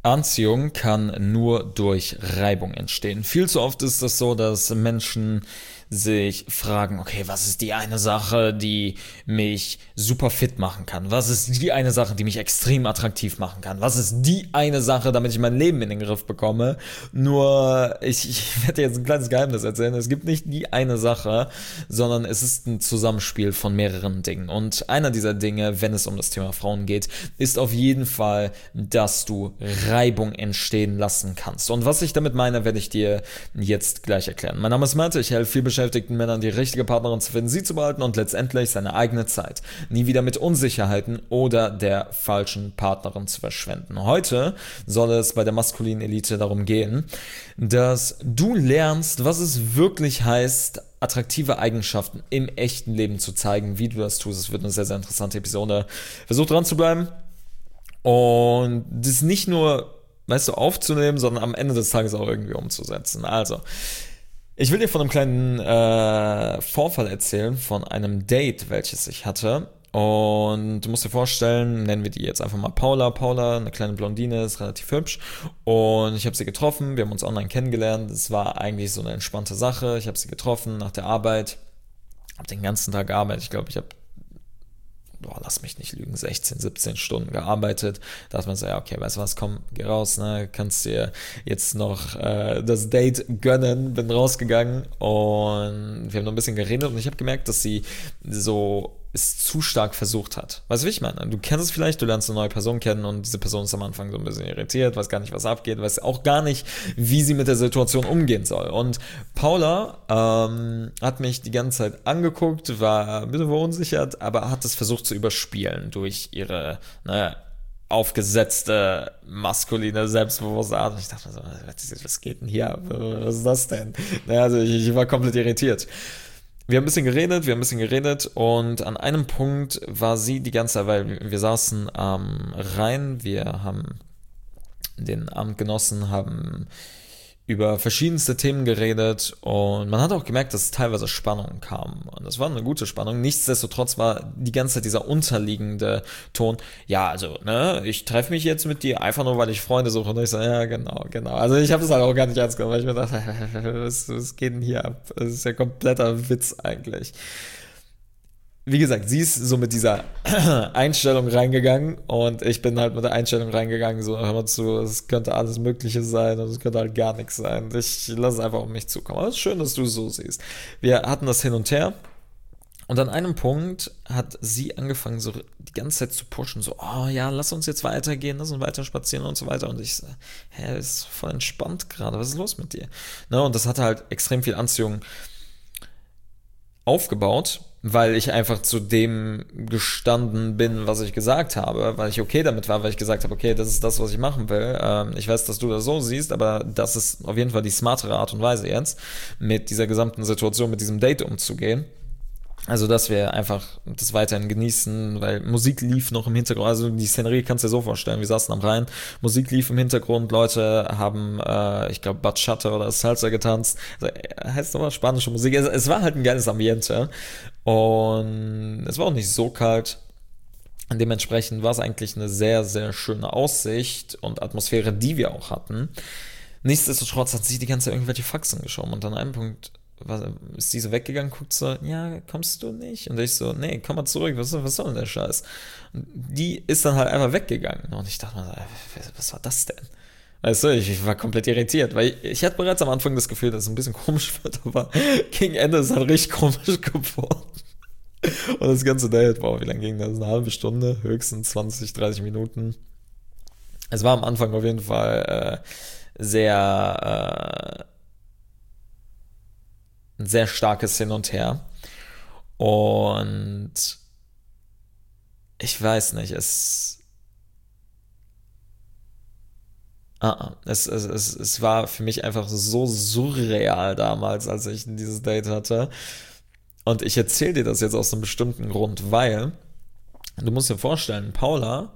Anziehung kann nur durch Reibung entstehen. Viel zu oft ist es so, dass Menschen sich fragen, okay, was ist die eine Sache, die mich super fit machen kann? Was ist die eine Sache, die mich extrem attraktiv machen kann? Was ist die eine Sache, damit ich mein Leben in den Griff bekomme? Nur, ich werde dir jetzt ein kleines Geheimnis erzählen. Es gibt nicht die eine Sache, sondern es ist ein Zusammenspiel von mehreren Dingen. Und einer dieser Dinge, wenn es um das Thema Frauen geht, ist auf jeden Fall, dass du Reibung entstehen lassen kannst. Und was ich damit meine, werde ich dir jetzt gleich erklären. Mein Name ist Malte, ich helfe viel beschäftigten Männern, die richtige Partnerin zu finden, sie zu behalten und letztendlich seine eigene Zeit nie wieder mit Unsicherheiten oder der falschen Partnerin zu verschwenden. Heute soll es bei der maskulinen Elite darum gehen, dass du lernst, was es wirklich heißt, attraktive Eigenschaften im echten Leben zu zeigen, wie du das tust. Es wird eine sehr, sehr interessante Episode. Versuch dran zu bleiben und das nicht nur, weißt du, aufzunehmen, sondern am Ende des Tages auch irgendwie umzusetzen. Also, ich will dir von einem kleinen Vorfall erzählen, von einem Date, welches ich hatte. Und du musst dir vorstellen, nennen wir die jetzt einfach mal Paula. Paula, eine kleine Blondine, ist relativ hübsch. Und ich habe sie getroffen, wir haben uns online kennengelernt. Es war eigentlich so eine entspannte Sache. Ich habe sie getroffen nach der Arbeit, habe den ganzen Tag gearbeitet. Ich glaube, ich habe lass mich nicht lügen, 16, 17 Stunden gearbeitet. Da dachte man so, ja, okay, weißt du was, komm, geh raus, ne, kannst dir jetzt noch das Date gönnen. Bin rausgegangen und wir haben noch ein bisschen geredet und ich habe gemerkt, dass sie so es zu stark versucht hat. Weißt du, wie ich meine? Du kennst es vielleicht, du lernst eine neue Person kennen und diese Person ist am Anfang so ein bisschen irritiert, weiß gar nicht, was abgeht, weiß auch gar nicht, wie sie mit der Situation umgehen soll. Und Paula hat mich die ganze Zeit angeguckt, war ein bisschen verunsichert, aber hat es versucht zu überspielen durch ihre, aufgesetzte, maskuline, selbstbewusste Art. Und ich dachte mir so, was geht denn hier? Was ist das denn? Also ich war komplett irritiert. Wir haben ein bisschen geredet und an einem Punkt war sie die ganze Zeit, weil wir saßen am Rhein, wir haben den Abend genossen, haben über verschiedenste Themen geredet und man hat auch gemerkt, dass teilweise Spannung kam und das war eine gute Spannung. Nichtsdestotrotz war die ganze Zeit dieser unterliegende Ton, ja, also, ne, ich treffe mich jetzt mit dir einfach nur, weil ich Freunde suche und ich so, ja, genau, genau. Also ich habe es halt auch gar nicht ernst genommen, weil ich mir dachte, was geht denn hier ab? Das ist ja kompletter Witz eigentlich. Wie gesagt, sie ist so mit dieser Einstellung reingegangen und ich bin halt mit der Einstellung reingegangen, so, hör mal zu, es könnte alles Mögliche sein und es könnte halt gar nichts sein. Ich lasse es einfach auf mich zukommen. Aber es ist schön, dass du es so siehst. Wir hatten das hin und her und an einem Punkt hat sie angefangen, so die ganze Zeit zu pushen, so, oh ja, lass uns jetzt weitergehen, lass uns weiter spazieren und so weiter. Und ich so, hä, ist voll entspannt gerade, was ist los mit dir? Ne, und das hatte halt extrem viel Anziehung aufgebaut, weil ich einfach zu dem gestanden bin, was ich gesagt habe, weil ich okay damit war, weil ich gesagt habe, okay, das ist das, was ich machen will. Ich weiß, dass du das so siehst, aber das ist auf jeden Fall die smartere Art und Weise jetzt, mit dieser gesamten Situation, mit diesem Date umzugehen. Also, dass wir einfach das weiterhin genießen, weil Musik lief noch im Hintergrund. Also, die Szenerie kannst du dir so vorstellen. Wir saßen am Rhein, Musik lief im Hintergrund, Leute haben, ich glaube, Bachata oder Salsa getanzt. Also, heißt aber spanische Musik. Es war halt ein geiles Ambiente. Und es war auch nicht so kalt. Dementsprechend war es eigentlich eine sehr, sehr schöne Aussicht und Atmosphäre, die wir auch hatten. Nichtsdestotrotz hat sie die ganze Zeit irgendwelche Faxen geschoben und an einem Punkt ist die so weggegangen, guckt so, ja, kommst du nicht? Und ich so, nee, komm mal zurück, was soll denn der Scheiß? Und die ist dann halt einfach weggegangen und ich dachte mir, was war das denn? Weißt du, ich war komplett irritiert, weil ich hatte bereits am Anfang das Gefühl, dass es ein bisschen komisch wird, aber gegen Ende ist es halt richtig komisch geworden. Und das ganze Date, wow, wie lange ging das? Eine halbe Stunde, höchstens 20, 30 Minuten. Es war am Anfang auf jeden Fall sehr ein sehr starkes Hin und Her. Und ich weiß nicht, es war für mich einfach so surreal damals, als ich dieses Date hatte. Und ich erzähle dir das jetzt aus einem bestimmten Grund, weil du musst dir vorstellen, Paula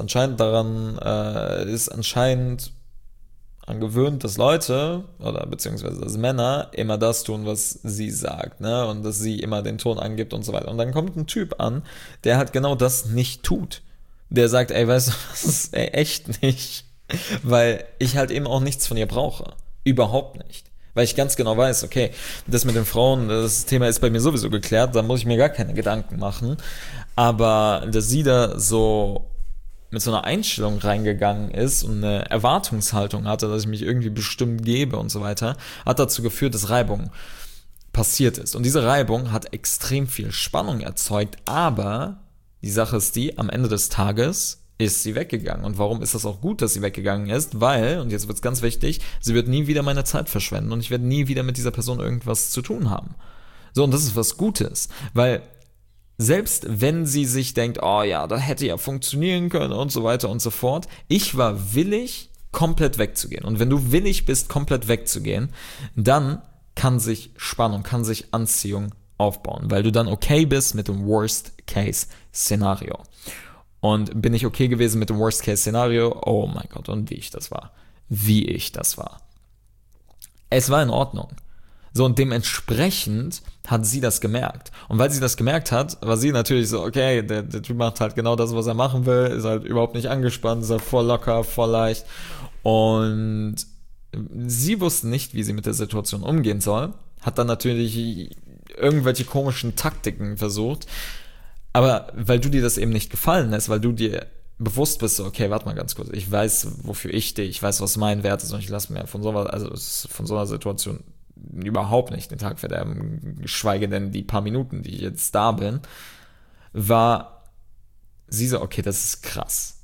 ist anscheinend angewöhnt, dass Leute oder beziehungsweise dass Männer immer das tun, was sie sagt, ne? Und dass sie immer den Ton angibt und so weiter. Und dann kommt ein Typ an, der halt genau das nicht tut. Der sagt, ey, weißt du was, ey, echt nicht. Weil ich halt eben auch nichts von ihr brauche. Überhaupt nicht. Weil ich ganz genau weiß, okay, das mit den Frauen, das Thema ist bei mir sowieso geklärt, da muss ich mir gar keine Gedanken machen. Aber dass sie da so mit so einer Einstellung reingegangen ist und eine Erwartungshaltung hatte, dass ich mich irgendwie bestimmt gebe und so weiter, hat dazu geführt, dass Reibung passiert ist. Und diese Reibung hat extrem viel Spannung erzeugt, aber die Sache ist die, am Ende des Tages ist sie weggegangen. Und warum ist das auch gut, dass sie weggegangen ist? Weil, und jetzt wird es ganz wichtig, sie wird nie wieder meine Zeit verschwenden und ich werde nie wieder mit dieser Person irgendwas zu tun haben. So, und das ist was Gutes, weil selbst wenn sie sich denkt, oh ja, das hätte ja funktionieren können und so weiter und so fort, ich war willig, komplett wegzugehen. Und wenn du willig bist, komplett wegzugehen, dann kann sich Spannung, kann sich Anziehung aufbauen, weil du dann okay bist mit dem Worst-Case-Szenario. Und bin ich okay gewesen mit dem Worst-Case-Szenario? Oh mein Gott, und wie ich das war. Wie ich das war. Es war in Ordnung. So, und dementsprechend hat sie das gemerkt. Und weil sie das gemerkt hat, war sie natürlich so, okay, der Typ macht halt genau das, was er machen will, ist halt überhaupt nicht angespannt, ist halt voll locker, voll leicht. Und sie wusste nicht, wie sie mit der Situation umgehen soll, hat dann natürlich irgendwelche komischen Taktiken versucht. Aber weil du dir das eben nicht gefallen lässt, weil du dir bewusst bist, so, okay, warte mal ganz kurz, ich weiß, wofür ich stehe, ich weiß, was mein Wert ist und ich lasse mir von von so einer Situation überhaupt nicht den Tag verderben, geschweige denn die paar Minuten, die ich jetzt da bin, war sie so, okay, das ist krass.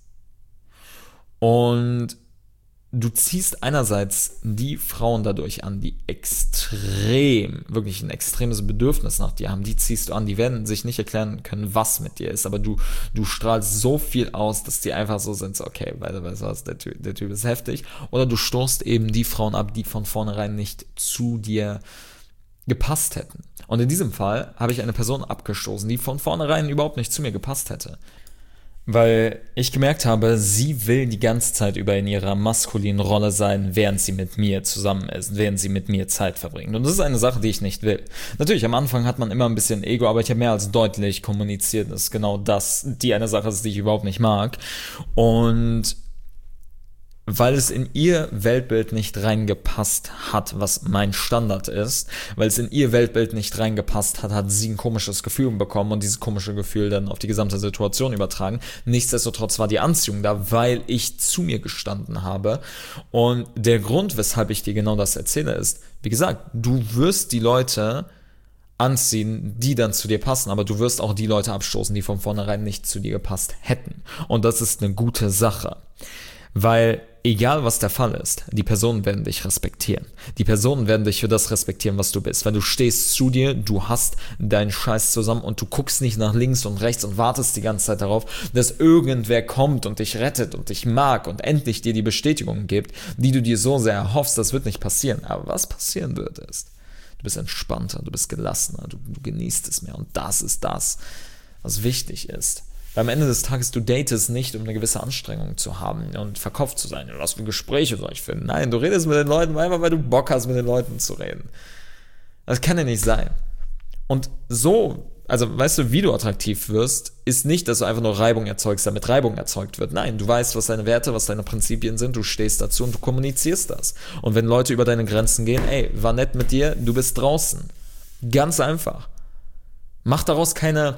Und du ziehst einerseits die Frauen dadurch an, die wirklich ein extremes Bedürfnis nach dir haben, die ziehst du an, die werden sich nicht erklären können, was mit dir ist, aber du strahlst so viel aus, dass die einfach so sind, so, okay, weißt du was, der Typ ist heftig, oder du stoßt eben die Frauen ab, die von vornherein nicht zu dir gepasst hätten. Und in diesem Fall habe ich eine Person abgestoßen, die von vornherein überhaupt nicht zu mir gepasst hätte. Weil ich gemerkt habe, sie will die ganze Zeit über in ihrer maskulinen Rolle sein, während sie mit mir zusammen ist, während sie mit mir Zeit verbringt. Und das ist eine Sache, die ich nicht will. Natürlich, am Anfang hat man immer ein bisschen Ego, aber ich habe mehr als deutlich kommuniziert, dass genau das die eine Sache ist, die ich überhaupt nicht mag. Und weil es in ihr Weltbild nicht reingepasst hat, was mein Standard ist, weil es in ihr Weltbild nicht reingepasst hat, hat sie ein komisches Gefühl bekommen und dieses komische Gefühl dann auf die gesamte Situation übertragen. Nichtsdestotrotz war die Anziehung da, weil ich zu mir gestanden habe. Und der Grund, weshalb ich dir genau das erzähle, ist, wie gesagt, du wirst die Leute anziehen, die dann zu dir passen, aber du wirst auch die Leute abstoßen, die von vornherein nicht zu dir gepasst hätten. Und das ist eine gute Sache. Weil egal was der Fall ist, die Personen werden dich respektieren. Die Personen werden dich für das respektieren, was du bist. Weil du stehst zu dir, du hast deinen Scheiß zusammen und du guckst nicht nach links und rechts und wartest die ganze Zeit darauf, dass irgendwer kommt und dich rettet und dich mag und endlich dir die Bestätigung gibt, die du dir so sehr erhoffst. Das wird nicht passieren. Aber was passieren wird ist, du bist entspannter, du bist gelassener, du genießt es mehr. Und das ist das, was wichtig ist. Weil am Ende des Tages, du datest nicht, um eine gewisse Anstrengung zu haben und verkopft zu sein. Was für Gespräche soll ich finden? Nein, du redest mit den Leuten einfach, weil du Bock hast, mit den Leuten zu reden. Das kann ja nicht sein. Und so, also weißt du, wie du attraktiv wirst, ist nicht, dass du einfach nur Reibung erzeugst, damit Reibung erzeugt wird. Nein, du weißt, was deine Werte, was deine Prinzipien sind, du stehst dazu und du kommunizierst das. Und wenn Leute über deine Grenzen gehen, ey, war nett mit dir, du bist draußen. Ganz einfach. Mach daraus keine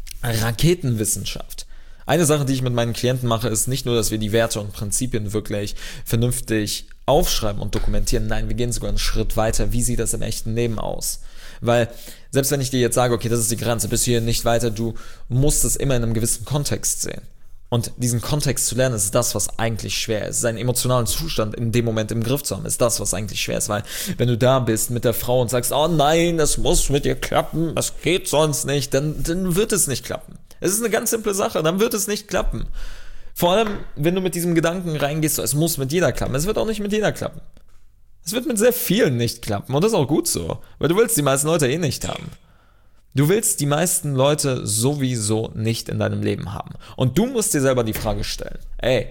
Raketenwissenschaft. Eine Sache, die ich mit meinen Klienten mache, ist nicht nur, dass wir die Werte und Prinzipien wirklich vernünftig aufschreiben und dokumentieren. Nein, wir gehen sogar einen Schritt weiter. Wie sieht das im echten Leben aus? Weil selbst wenn ich dir jetzt sage, okay, das ist die Grenze, bis hier nicht weiter, du musst es immer in einem gewissen Kontext sehen. Und diesen Kontext zu lernen, ist das, was eigentlich schwer ist. Seinen emotionalen Zustand in dem Moment im Griff zu haben, ist das, was eigentlich schwer ist. Weil wenn du da bist mit der Frau und sagst, oh nein, das muss mit dir klappen, das geht sonst nicht, dann wird es nicht klappen. Es ist eine ganz simple Sache, dann wird es nicht klappen. Vor allem, wenn du mit diesem Gedanken reingehst, so, es muss mit jeder klappen. Es wird auch nicht mit jeder klappen. Es wird mit sehr vielen nicht klappen. Und das ist auch gut so. Weil du willst die meisten Leute eh nicht haben. Du willst die meisten Leute sowieso nicht in deinem Leben haben. Und du musst dir selber die Frage stellen, ey,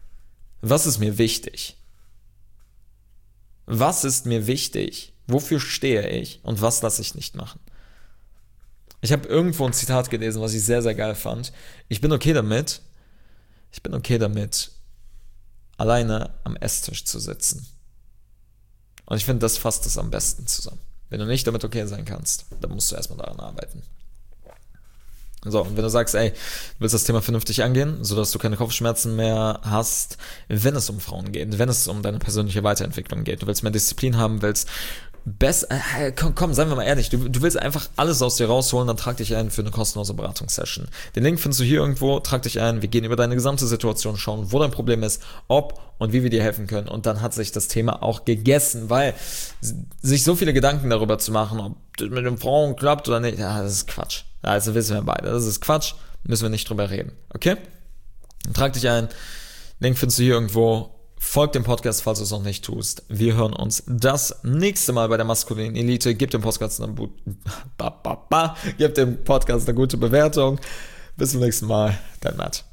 was ist mir wichtig? Was ist mir wichtig? Wofür stehe ich? Und was lasse ich nicht machen? Ich habe irgendwo ein Zitat gelesen, was ich sehr, sehr geil fand. Ich bin okay damit, alleine am Esstisch zu sitzen. Und ich finde, das fasst es am besten zusammen. Wenn du nicht damit okay sein kannst, dann musst du erstmal daran arbeiten. So, und wenn du sagst, ey, du willst das Thema vernünftig angehen, sodass du keine Kopfschmerzen mehr hast, wenn es um Frauen geht, wenn es um deine persönliche Weiterentwicklung geht, du willst mehr Disziplin haben, willst besser, komm, seien wir mal ehrlich, du willst einfach alles aus dir rausholen, dann trag dich ein für eine kostenlose Beratungssession. Den Link findest du hier irgendwo, trag dich ein, wir gehen über deine gesamte Situation, schauen, wo dein Problem ist, ob und wie wir dir helfen können, und dann hat sich das Thema auch gegessen, weil sich so viele Gedanken darüber zu machen, ob das mit den Frauen klappt oder nicht, ja, das ist Quatsch. Also wissen wir beide, das ist Quatsch, müssen wir nicht drüber reden, okay? Dann trag dich ein, Link findest du hier irgendwo. Folgt dem Podcast, falls du es noch nicht tust. Wir hören uns das nächste Mal bei der maskulinen Elite. Gebt dem Podcast eine gute Bewertung. Bis zum nächsten Mal. Dein Matt.